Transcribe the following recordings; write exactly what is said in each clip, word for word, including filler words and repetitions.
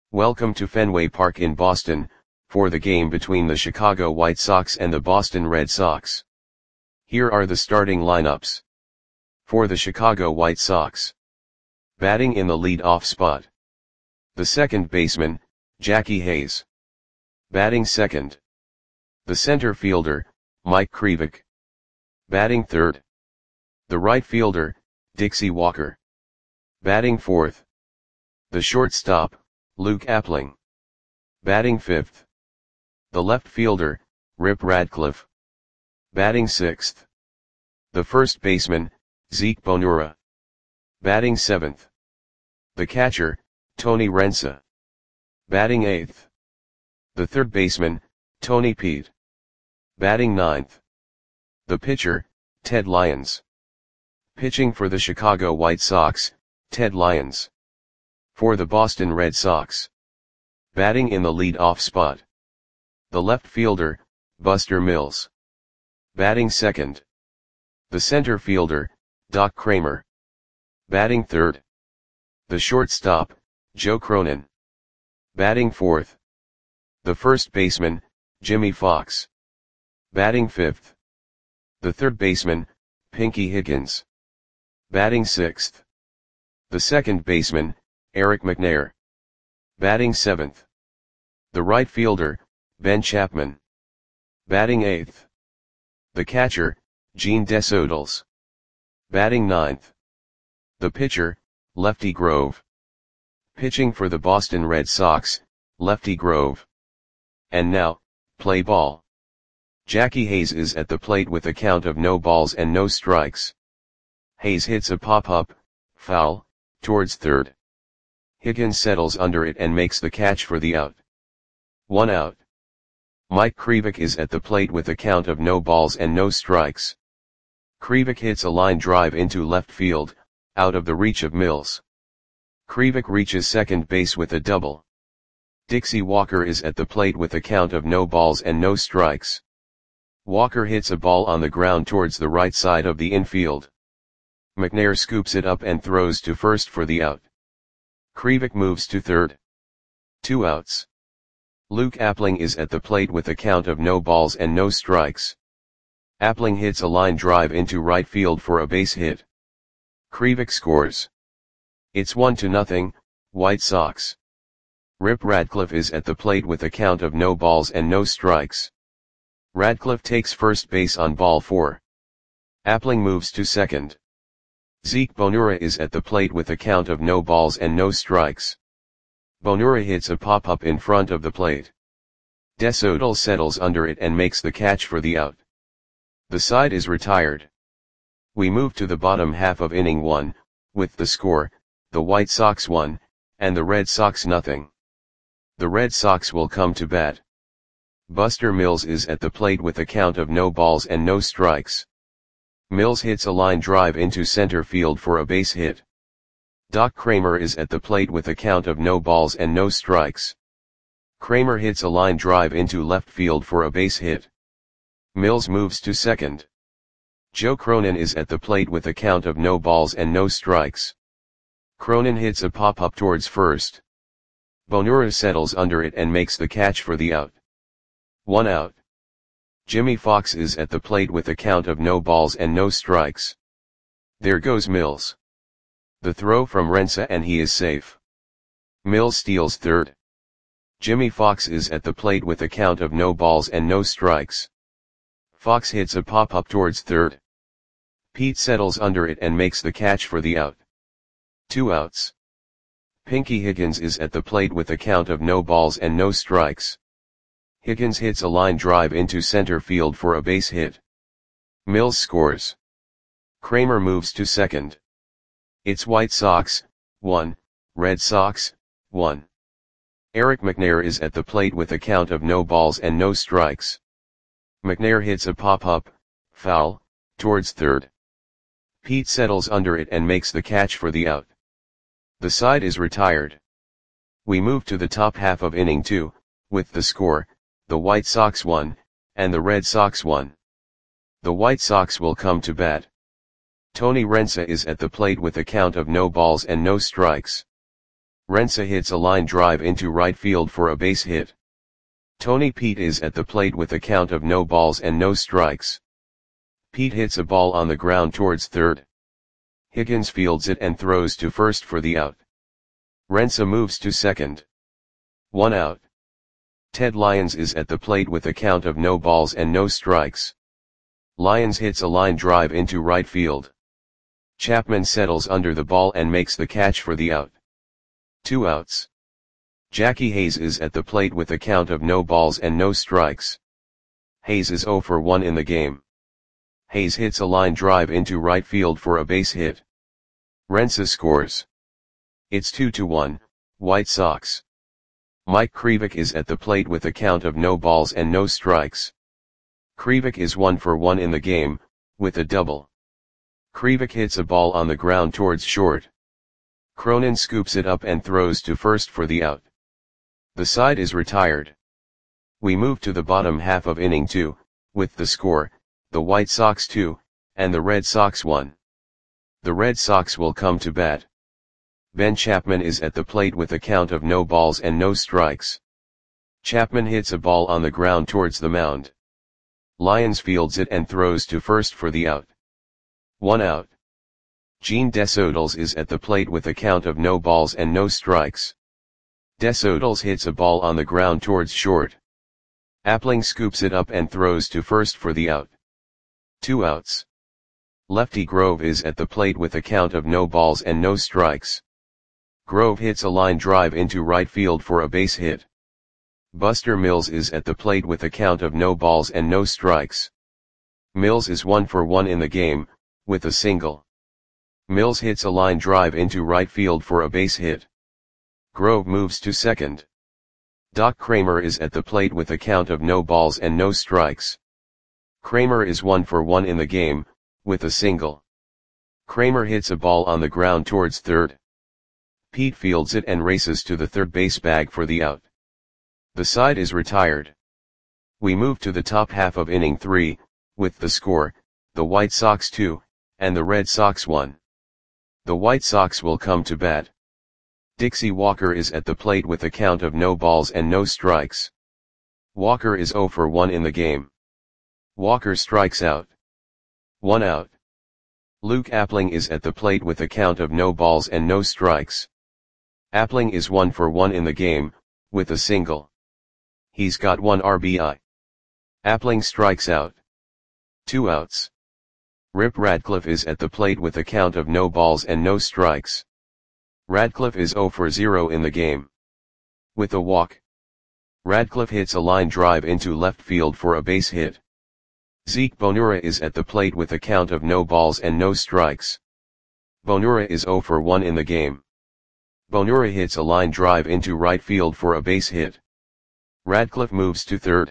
Welcome to Fenway Park in Boston, for the game between the Chicago White Sox and the Boston Red Sox. Here are the starting lineups. For the Chicago White Sox. Batting in the lead-off spot. The second baseman, Jackie Hayes. Batting second. The center fielder, Mike Krivik. Batting third. The right fielder, Dixie Walker. Batting fourth. The shortstop, Luke Appling. Batting fifth. The left fielder, Rip Radcliffe. Batting sixth. The first baseman, Zeke Bonura. Batting seventh. The catcher, Tony Rensa. Batting eighth. The third baseman, Tony Pete. Batting ninth. The pitcher, Ted Lyons. Pitching for the Chicago White Sox, Ted Lyons. For the Boston Red Sox. Batting in the lead-off spot. The left fielder, Buster Mills. Batting second. The center fielder, Doc Kramer. Batting third. The shortstop, Joe Cronin. Batting fourth. The first baseman, Jimmy Fox. Batting fifth. The third baseman, Pinky Higgins. Batting sixth. The second baseman, Eric McNair. Batting seventh. The right fielder, Ben Chapman. Batting eighth. The catcher, Gene Desodals. Batting ninth. The pitcher, Lefty Grove. Pitching for the Boston Red Sox, Lefty Grove. And now, play ball. Jackie Hayes is at the plate with a count of no balls and no strikes. Hayes hits a pop-up, foul, towards third. Higgins settles under it and makes the catch for the out. One out. Mike Krivik is at the plate with a count of no balls and no strikes. Krivik hits a line drive into left field, out of the reach of Mills. Krivik reaches second base with a double. Dixie Walker is at the plate with a count of no balls and no strikes. Walker hits a ball on the ground towards the right side of the infield. McNair scoops it up and throws to first for the out. Krivik moves to third. Two outs. Luke Appling is at the plate with a count of no balls and no strikes. Appling hits a line drive into right field for a base hit. Krivik scores. It's one to nothing, White Sox. Rip Radcliffe is at the plate with a count of no balls and no strikes. Radcliffe takes first base on ball four. Appling moves to second. Zeke Bonura is at the plate with a count of no balls and no strikes. Bonura hits a pop-up in front of the plate. Desodal settles under it and makes the catch for the out. The side is retired. We move to the bottom half of inning one, with the score, the White Sox one, and the Red Sox nothing. The Red Sox will come to bat. Buster Mills is at the plate with a count of no balls and no strikes. Mills hits a line drive into center field for a base hit. Doc Kramer is at the plate with a count of no balls and no strikes. Kramer hits a line drive into left field for a base hit. Mills moves to second. Joe Cronin is at the plate with a count of no balls and no strikes. Cronin hits a pop-up towards first. Bonura settles under it and makes the catch for the out. One out. Jimmy Fox is at the plate with a count of no balls and no strikes. There goes Mills. The throw from Rensa and he is safe. Mills steals third. Jimmy Fox is at the plate with a count of no balls and no strikes. Fox hits a pop-up towards third. Pete settles under it and makes the catch for the out. Two outs. Pinky Higgins is at the plate with a count of no balls and no strikes. Higgins hits a line drive into center field for a base hit. Mills scores. Kramer moves to second. It's White Sox, one, Red Sox, one. Eric McNair is at the plate with a count of no balls and no strikes. McNair hits a pop-up, foul, towards third. Pete settles under it and makes the catch for the out. The side is retired. We move to the top half of inning two, with the score, the White Sox one, and the Red Sox one. The White Sox will come to bat. Tony Rensa is at the plate with a count of no balls and no strikes. Rensa hits a line drive into right field for a base hit. Tony Pete is at the plate with a count of no balls and no strikes. Pete hits a ball on the ground towards third. Higgins fields it and throws to first for the out. Rensa moves to second. One out. Ted Lyons is at the plate with a count of no balls and no strikes. Lyons hits a line drive into right field. Chapman settles under the ball and makes the catch for the out. Two outs. Jackie Hayes is at the plate with a count of no balls and no strikes. Hayes is oh for one in the game. Hayes hits a line drive into right field for a base hit. Rensa scores. It's two to one, White Sox. Mike Krivik is at the plate with a count of no balls and no strikes. Krivik is one for one in the game, with a double. Krivik hits a ball on the ground towards short. Cronin scoops it up and throws to first for the out. The side is retired. We move to the bottom half of inning two, with the score, the White Sox two, and the Red Sox one. The Red Sox will come to bat. Ben Chapman is at the plate with a count of no balls and no strikes. Chapman hits a ball on the ground towards the mound. Lyons fields it and throws to first for the out. One out. Gene Desodals is at the plate with a count of no balls and no strikes. Desodals hits a ball on the ground towards short. Appling scoops it up and throws to first for the out. Two outs. Lefty Grove is at the plate with a count of no balls and no strikes. Grove hits a line drive into right field for a base hit. Buster Mills is at the plate with a count of no balls and no strikes. Mills is one for one in the game, with a single. Mills hits a line drive into right field for a base hit. Grove moves to second. Doc Kramer is at the plate with a count of no balls and no strikes. Kramer is one for one in the game, with a single. Kramer hits a ball on the ground towards third. Pete fields it and races to the third base bag for the out. The side is retired. We move to the top half of inning three, with the score, the White Sox two, and the Red Sox one. The White Sox will come to bat. Dixie Walker is at the plate with a count of no balls and no strikes. Walker is oh for one in the game. Walker strikes out. One out. Luke Appling is at the plate with a count of no balls and no strikes. Appling is one for one in the game, with a single. He's got one R B I. Appling strikes out. Two outs. Rip Radcliffe is at the plate with a count of no balls and no strikes. Radcliffe is oh for zero in the game. With a walk. Radcliffe hits a line drive into left field for a base hit. Zeke Bonura is at the plate with a count of no balls and no strikes. Bonura is oh for one in the game. Bonura hits a line drive into right field for a base hit. Radcliffe moves to third.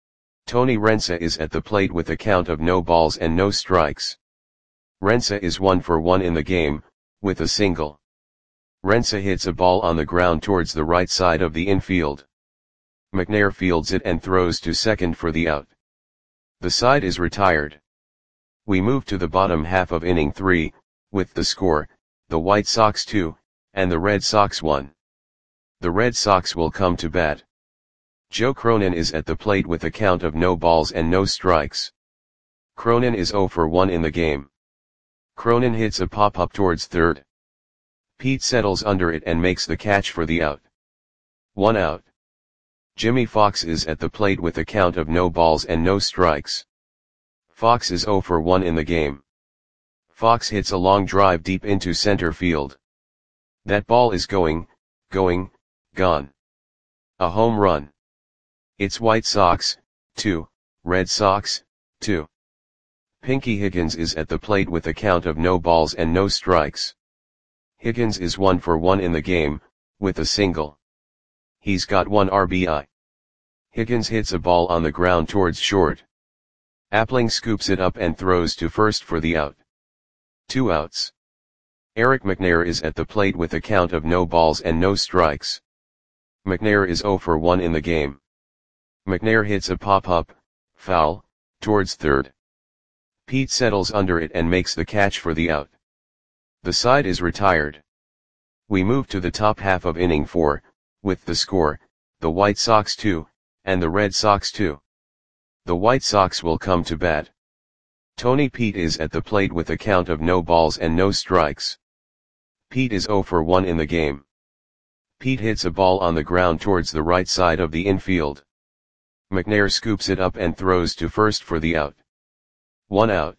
Tony Rensa is at the plate with a count of no balls and no strikes. Rensa is one for one in the game, with a single. Rensa hits a ball on the ground towards the right side of the infield. McNair fields it and throws to second for the out. The side is retired. We move to the bottom half of inning three, with the score, the White Sox two, and the Red Sox one. The Red Sox will come to bat. Joe Cronin is at the plate with a count of no balls and no strikes. Cronin is oh for one in the game. Cronin hits a pop-up towards third. Pete settles under it and makes the catch for the out. One out. Jimmy Fox is at the plate with a count of no balls and no strikes. Fox is oh for one in the game. Fox hits a long drive deep into center field. That ball is going, going, gone. A home run. It's White Sox, two, Red Sox, two. Pinky Higgins is at the plate with a count of no balls and no strikes. Higgins is one for one in the game, with a single. He's got one R B I. Higgins hits a ball on the ground towards short. Appling scoops it up and throws to first for the out. Two outs. Eric McNair is at the plate with a count of no balls and no strikes. McNair is oh for one in the game. McNair hits a pop-up, foul, towards third. Pete settles under it and makes the catch for the out. The side is retired. We move to the top half of inning four, with the score, the White Sox two, and the Red Sox two. The White Sox will come to bat. Tony Pete is at the plate with a count of no balls and no strikes. Pete is oh for one in the game. Pete hits a ball on the ground towards the right side of the infield. McNair scoops it up and throws to first for the out. One out.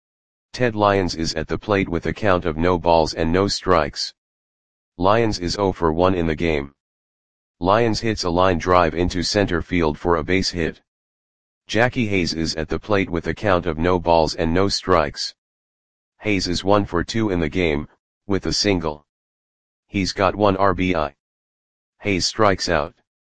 Ted Lyons is at the plate with a count of no balls and no strikes. Lyons is oh for one in the game. Lyons hits a line drive into center field for a base hit. Jackie Hayes is at the plate with a count of no balls and no strikes. Hayes is one for two in the game, with a single. He's got one R B I. Hayes strikes out.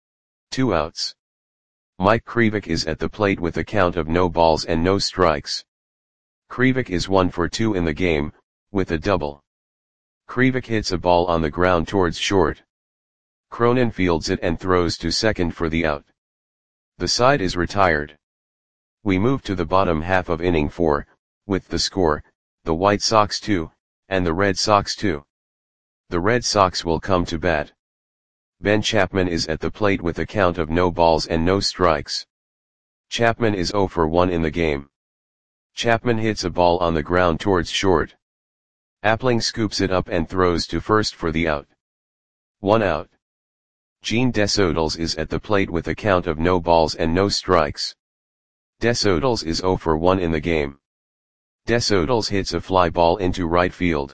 Two outs. Mike Krivik is at the plate with a count of no balls and no strikes. Krivik is one for two in the game, with a double. Krivik hits a ball on the ground towards short. Cronin fields it and throws to second for the out. The side is retired. We move to the bottom half of inning four, with the score, the White Sox two, and the Red Sox two. The Red Sox will come to bat. Ben Chapman is at the plate with a count of no balls and no strikes. Chapman is oh for one in the game. Chapman hits a ball on the ground towards short. Appling scoops it up and throws to first for the out. One out. Gene Desodals is at the plate with a count of no balls and no strikes. Desodals is oh for one in the game. Desodals hits a fly ball into right field.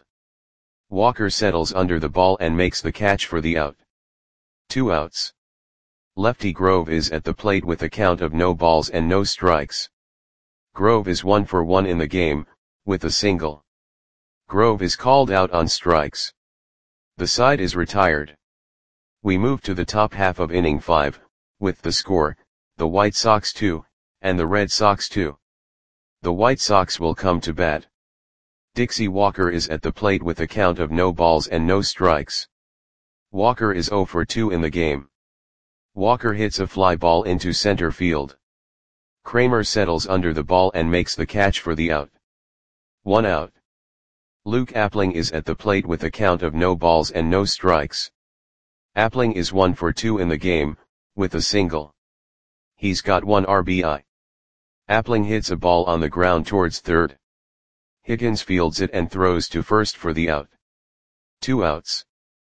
Walker settles under the ball and makes the catch for the out. Two outs. Lefty Grove is at the plate with a count of no balls and no strikes. Grove is one for one in the game, with a single. Grove is called out on strikes. The side is retired. We move to the top half of inning five, with the score, the White Sox two, and the Red Sox two. The White Sox will come to bat. Dixie Walker is at the plate with a count of no balls and no strikes. Walker is oh for two in the game. Walker hits a fly ball into center field. Kramer settles under the ball and makes the catch for the out. One out. Luke Appling is at the plate with a count of no balls and no strikes. Appling is one for two in the game, with a single. He's got one R B I. Appling hits a ball on the ground towards third. Higgins fields it and throws to first for the out. Two outs.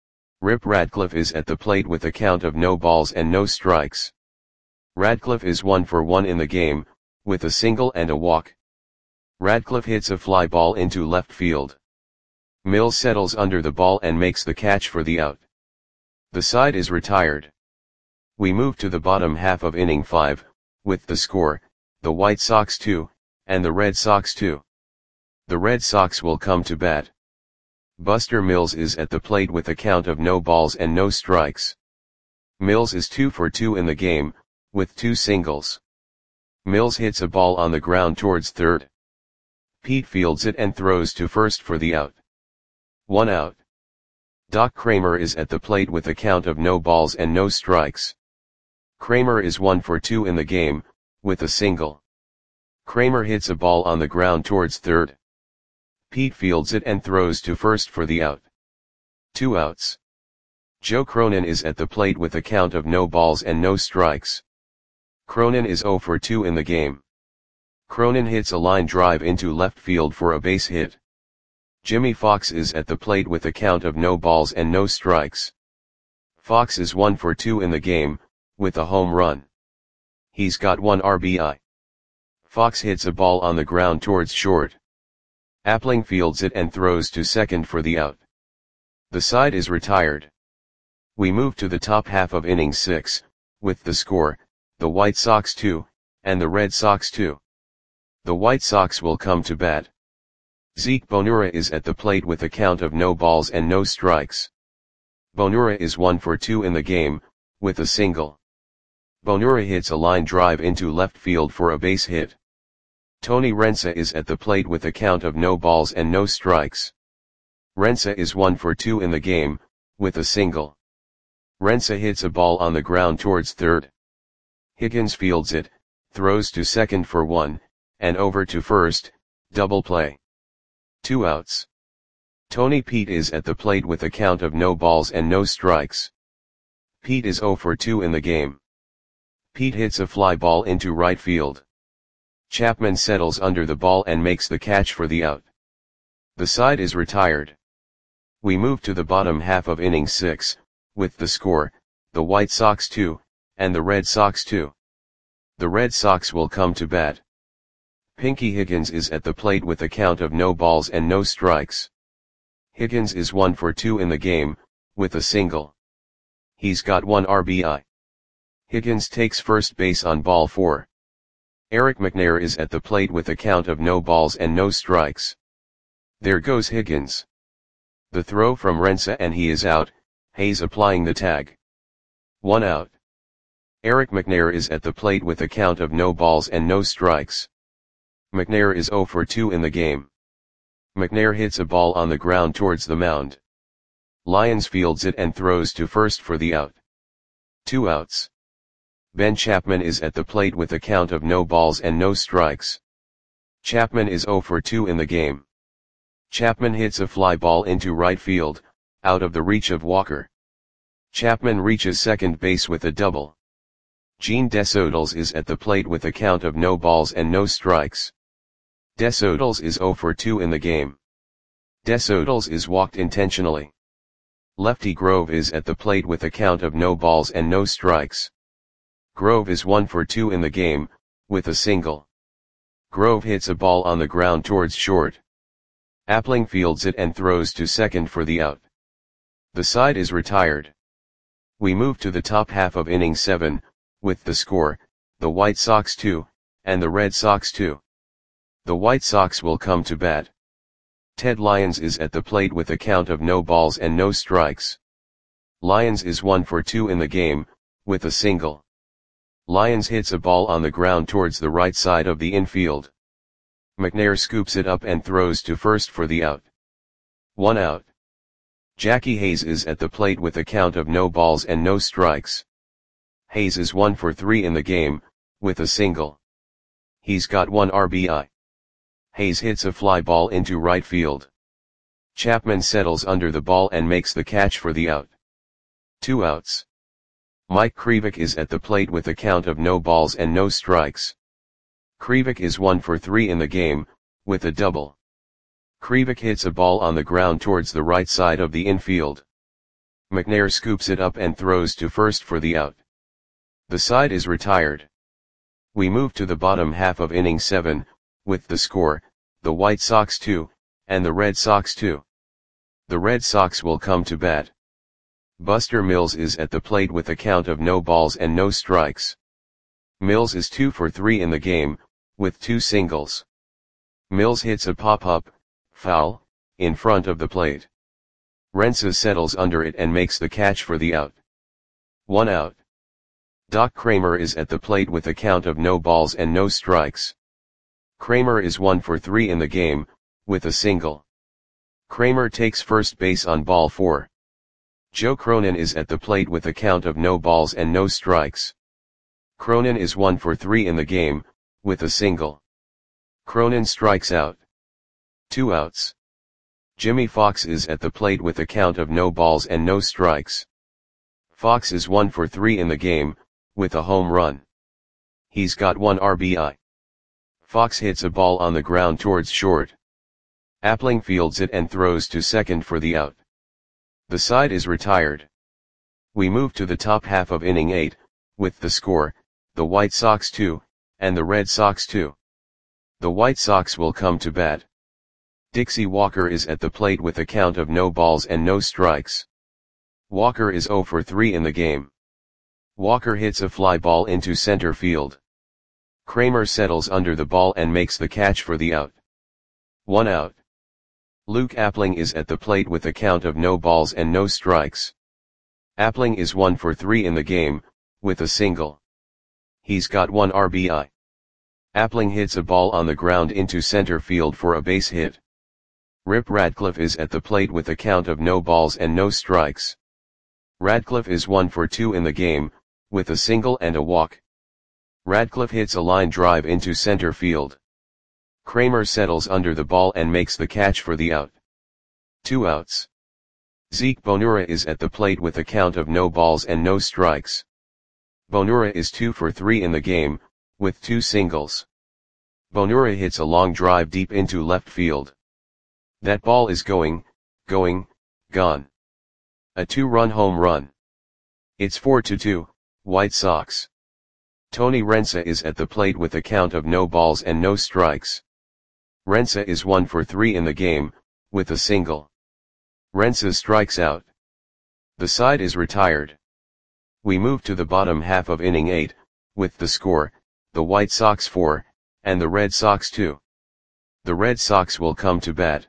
Rip Radcliffe is at the plate with a count of no balls and no strikes. Radcliffe is one for one in the game, with a single and a walk. Radcliffe hits a fly ball into left field. Mills settles under the ball and makes the catch for the out. The side is retired. We move to the bottom half of inning five, with the score, the White Sox two, and the Red Sox two. The Red Sox will come to bat. Buster Mills is at the plate with a count of no balls and no strikes. Mills is two for two in the game, with two singles. Mills hits a ball on the ground towards third. Pete fields it and throws to first for the out. One out. Doc Kramer is at the plate with a count of no balls and no strikes. Kramer is one for two in the game, with a single. Kramer hits a ball on the ground towards third. Pete fields it and throws to first for the out. Two outs. Joe Cronin is at the plate with a count of no balls and no strikes. Cronin is oh for two in the game. Cronin hits a line drive into left field for a base hit. Jimmy Fox is at the plate with a count of no balls and no strikes. Fox is one for two in the game, with a home run. He's got one R B I. Fox hits a ball on the ground towards short. Appling fields it and throws to second for the out. The side is retired. We move to the top half of inning six, with the score, the White Sox two, and the Red Sox two. The White Sox will come to bat. Zeke Bonura is at the plate with a count of no balls and no strikes. Bonura is one for two in the game, with a single. Bonura hits a line drive into left field for a base hit. Tony Rensa is at the plate with a count of no balls and no strikes. Rensa is one for two in the game, with a single. Rensa hits a ball on the ground towards third. Higgins fields it, throws to second for one, and over to first, double play. Two outs. Tony Pete is at the plate with a count of no balls and no strikes. Pete is zero for two in the game. Pete hits a fly ball into right field. Chapman settles under the ball and makes the catch for the out. The side is retired. We move to the bottom half of inning six, with the score, the White Sox two, and the Red Sox two. The Red Sox will come to bat. Pinky Higgins is at the plate with a count of no balls and no strikes. Higgins is one for two in the game, with a single. He's got one R B I. Higgins takes first base on ball four. Eric McNair is at the plate with a count of no balls and no strikes. There goes Higgins. The throw from Rensa and he is out, Hayes applying the tag. One out. Eric McNair is at the plate with a count of no balls and no strikes. McNair is zero for two in the game. McNair hits a ball on the ground towards the mound. Lyons fields it and throws to first for the out. Two outs. Ben Chapman is at the plate with a count of no balls and no strikes. Chapman is zero for two in the game. Chapman hits a fly ball into right field, out of the reach of Walker. Chapman reaches second base with a double. Gene Desodals is at the plate with a count of no balls and no strikes. Desodals is zero for two in the game. Desodals is walked intentionally. Lefty Grove is at the plate with a count of no balls and no strikes. Grove is one for two in the game, with a single. Grove hits a ball on the ground towards short. Appling fields it and throws to second for the out. The side is retired. We move to the top half of inning seven, with the score, the White Sox two, and the Red Sox two. The White Sox will come to bat. Ted Lyons is at the plate with a count of no balls and no strikes. Lyons is one for two in the game, with a single. Lyons hits a ball on the ground towards the right side of the infield. McNair scoops it up and throws to first for the out. One out. Jackie Hayes is at the plate with a count of no balls and no strikes. Hayes is one for three in the game, with a single. He's got one R B I. Hayes hits a fly ball into right field. Chapman settles under the ball and makes the catch for the out. Two outs. Mike Krivik is at the plate with a count of no balls and no strikes. Krivik is one for three in the game, with a double. Krivik hits a ball on the ground towards the right side of the infield. McNair scoops it up and throws to first for the out. The side is retired. We move to the bottom half of inning seven, with the score, the White Sox two, and the Red Sox two. The Red Sox will come to bat. Buster Mills is at the plate with a count of no balls and no strikes. Mills is two for three in the game, with two singles. Mills hits a pop-up, foul, in front of the plate. Rensa settles under it and makes the catch for the out. One out. Doc Kramer is at the plate with a count of no balls and no strikes. Kramer is one for three in the game, with a single. Kramer takes first base on ball four. Joe Cronin is at the plate with a count of no balls and no strikes. Cronin is one for three in the game, with a single. Cronin strikes out. Two outs. Jimmy Fox is at the plate with a count of no balls and no strikes. Fox is one for three in the game, with a home run. He's got one R B I. Fox hits a ball on the ground towards short. Appling fields it and throws to second for the out. The side is retired. We move to the top half of inning eight, with the score, the White Sox two, and the Red Sox two. The White Sox will come to bat. Dixie Walker is at the plate with a count of no balls and no strikes. Walker is zero for three in the game. Walker hits a fly ball into center field. Kramer settles under the ball and makes the catch for the out. One out. Luke Appling is at the plate with a count of no balls and no strikes. Appling is one for three in the game, with a single. He's got one R B I. Appling hits a ball on the ground into center field for a base hit. Rip Radcliffe is at the plate with a count of no balls and no strikes. Radcliffe is one for two in the game, with a single and a walk. Radcliffe hits a line drive into center field. Kramer settles under the ball and makes the catch for the out. Two outs. Zeke Bonura is at the plate with a count of no balls and no strikes. Bonura is two for three in the game, with two singles. Bonura hits a long drive deep into left field. That ball is going, going, gone. A two-run home run. It's four to two, White Sox. Tony Rensa is at the plate with a count of no balls and no strikes. Rensa is one for three in the game, with a single. Rensa strikes out. The side is retired. We move to the bottom half of inning eight, with the score, the White Sox four, and the Red Sox two. The Red Sox will come to bat.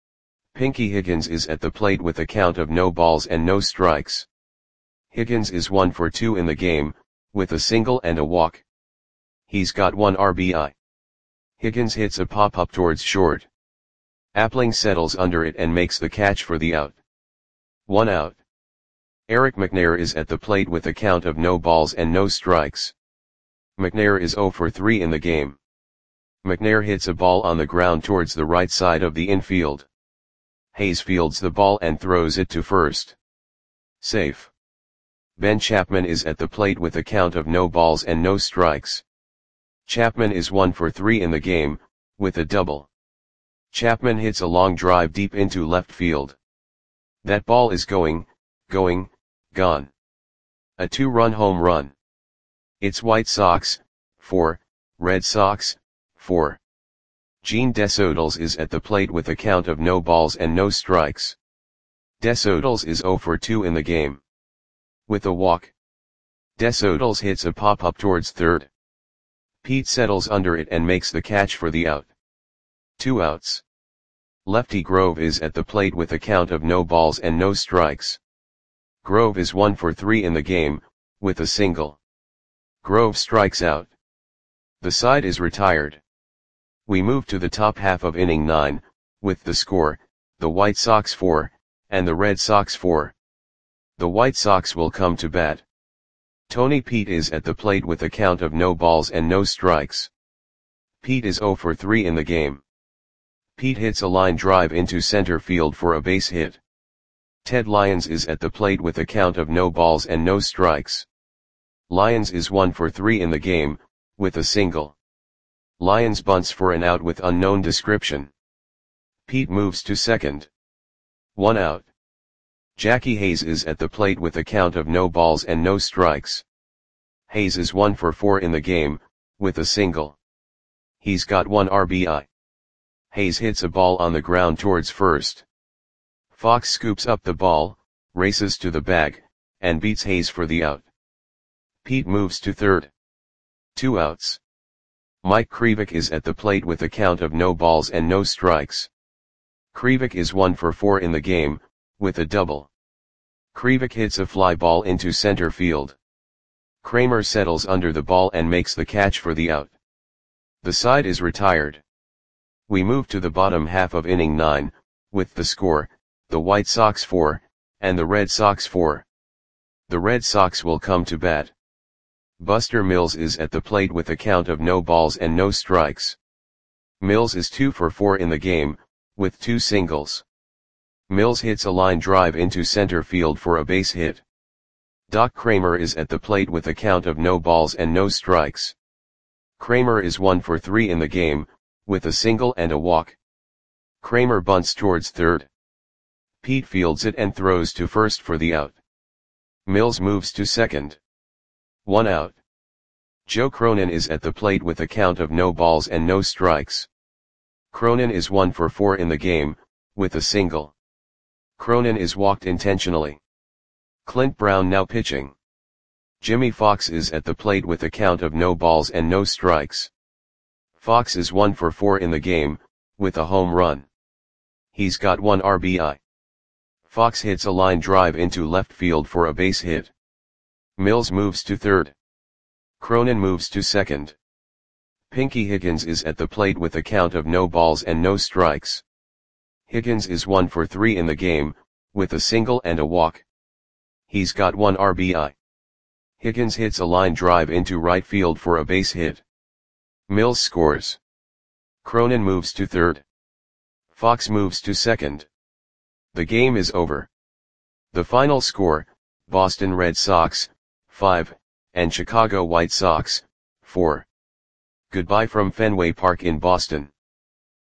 Pinky Higgins is at the plate with a count of no balls and no strikes. Higgins is one for two in the game, with a single and a walk. He's got one R B I. Higgins hits a pop-up towards short. Appling settles under it and makes the catch for the out. One out. Eric McNair is at the plate with a count of no balls and no strikes. McNair is zero for three in the game. McNair hits a ball on the ground towards the right side of the infield. Hayes fields the ball and throws it to first. Safe. Ben Chapman is at the plate with a count of no balls and no strikes. Chapman is one for three in the game, with a double. Chapman hits a long drive deep into left field. That ball is going, going, gone. A two-run home run. It's White Sox, four, Red Sox, four. Gene Desodals is at the plate with a count of no balls and no strikes. Desodals is zero for two in the game. With a walk. Desodals hits a pop-up towards third. Pete settles under it and makes the catch for the out. Two outs. Lefty Grove is at the plate with a count of no balls and no strikes. Grove is one for three in the game, with a single. Grove strikes out. The side is retired. We move to the top half of inning nine, with the score, the White Sox four, and the Red Sox four. The White Sox will come to bat. Tony Pete is at the plate with a count of no balls and no strikes. Pete is zero for three in the game. Pete hits a line drive into center field for a base hit. Ted Lyons is at the plate with a count of no balls and no strikes. Lyons is one for three in the game, with a single. Lyons bunts for an out with unknown description. Pete moves to second. One out. Jackie Hayes is at the plate with a count of no balls and no strikes. Hayes is one for four in the game, with a single. He's got one R B I. Hayes hits a ball on the ground towards first. Fox scoops up the ball, races to the bag, and beats Hayes for the out. Pete moves to third. Two outs. Mike Krivik is at the plate with a count of no balls and no strikes. Krivik is one for four in the game, with a double. Krivik hits a fly ball into center field. Kramer settles under the ball and makes the catch for the out. The side is retired. We move to the bottom half of inning nine, with the score, the White Sox four, and the Red Sox four. The Red Sox will come to bat. Buster Mills is at the plate with a count of no balls and no strikes. Mills is two for four in the game, with two singles. Mills hits a line drive into center field for a base hit. Doc Kramer is at the plate with a count of no balls and no strikes. Kramer is one for three in the game, with a single and a walk. Kramer bunts towards third. Pete fields it and throws to first for the out. Mills moves to second. One out. Joe Cronin is at the plate with a count of no balls and no strikes. Cronin is one for four in the game, with a single. Cronin is walked intentionally. Clint Brown now pitching. Jimmy Fox is at the plate with a count of no balls and no strikes. Fox is one for four in the game, with a home run. He's got one R B I. Fox hits a line drive into left field for a base hit. Mills moves to third. Cronin moves to second. Pinky Higgins is at the plate with a count of no balls and no strikes. Higgins is one for three in the game, with a single and a walk. He's got one R B I. Higgins hits a line drive into right field for a base hit. Mills scores. Cronin moves to third. Fox moves to second. The game is over. The final score, Boston Red Sox, five, and Chicago White Sox, four. Goodbye from Fenway Park in Boston.